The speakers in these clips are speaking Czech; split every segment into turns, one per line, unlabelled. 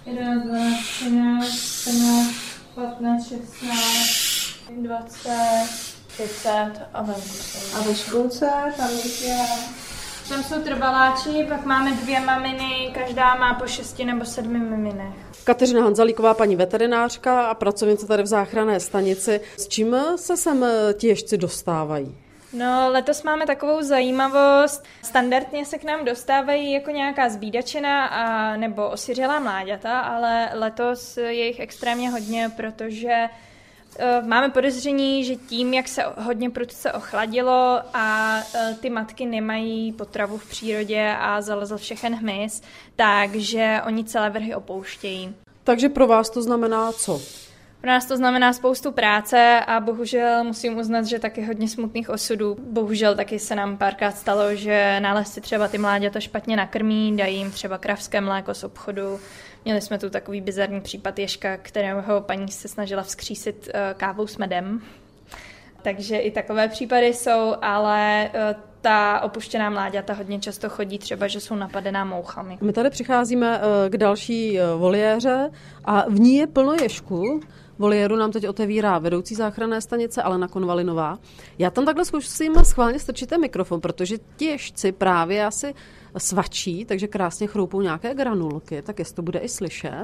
11, 12, 13, 14, 15, 16, 20, 30 a venku.
A ve školce tam je...
Tam jsou trbaláči, pak máme 2 maminy, každá má po 6 nebo 7 miminech.
Kateřina Hanzalíková, paní veterinářka a pracovnice tady v záchranné stanici. S čím se sem ti ježci dostávají?
No, letos máme takovou zajímavost. Standardně se k nám dostávají jako nějaká zbídačina a nebo osiřelá mláďata, ale letos je jich extrémně hodně, protože máme podezření, že tím, jak se hodně prudce ochladilo a ty matky nemají potravu v přírodě a zalezl všechen hmyz, takže oni celé vrhy opouštějí.
Takže pro vás to znamená co?
Pro nás to znamená spoustu práce a bohužel musím uznat, že taky hodně smutných osudů. Bohužel taky se nám párkrát stalo, že nálezci třeba ty mláďata špatně nakrmí, dají jim třeba kravské mléko z obchodu. Měli jsme tu takový bizarní případ ježka, kterého paní se snažila vzkřísit kávou s medem. Takže i takové případy jsou, ale ta opuštěná mláďata hodně často chodí třeba, že jsou napadená mouchami.
My tady přicházíme k další voliéře a v ní je plno ježků. Voliéru nám teď otevírá vedoucí záchranné stanice Alena Konvalinová. Já tam takhle zkusím schválně strčit ten mikrofon, protože ti ježci právě asi svačí, takže krásně chroupou nějaké granulky, tak jestli to bude i slyšet.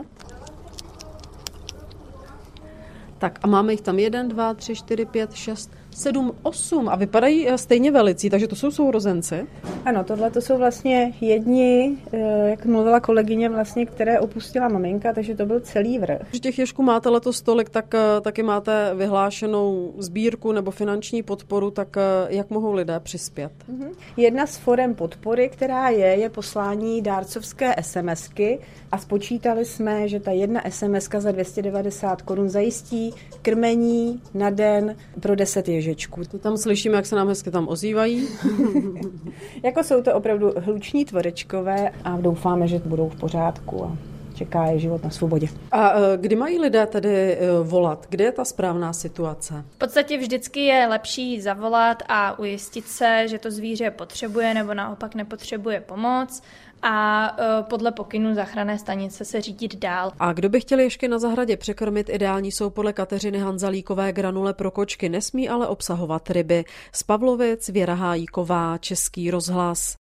Tak a máme jich tam 1, 2, 3, 4, 5, 6, 7, 8 a vypadají stejně velicí, takže to jsou sourozenci.
Ano, tohle to jsou vlastně jedni, jak mluvila kolegyně, vlastně, které opustila maminka, takže to byl celý vrch.
Když těch ježků máte letos tolik, tak taky máte vyhlášenou sbírku nebo finanční podporu, tak jak mohou lidé přispět?
Jedna z forem podpory, která je poslání dárcovské SMSky a spočítali jsme, že ta jedna SMSka za 290 korun zajistí krmení na den pro 10 ježečků.
To tam slyšíme, jak se nám hezky tam ozývají.
Jako jsou to opravdu hluční tvorečkové a doufáme, že budou v pořádku a čeká je život na svobodě.
A kdy mají lidé tedy volat? Kde je ta správná situace?
V podstatě vždycky je lepší zavolat a ujistit se, že to zvíře potřebuje nebo naopak nepotřebuje pomoc a podle pokynů záchranné stanice se řídit dál.
A kdo by chtěl ježky na zahradě překrmit, ideální jsou podle Kateřiny Hanzalíkové granule pro kočky, nesmí ale obsahovat ryby. Z Pavlovic Věra Hájíková, Český rozhlas.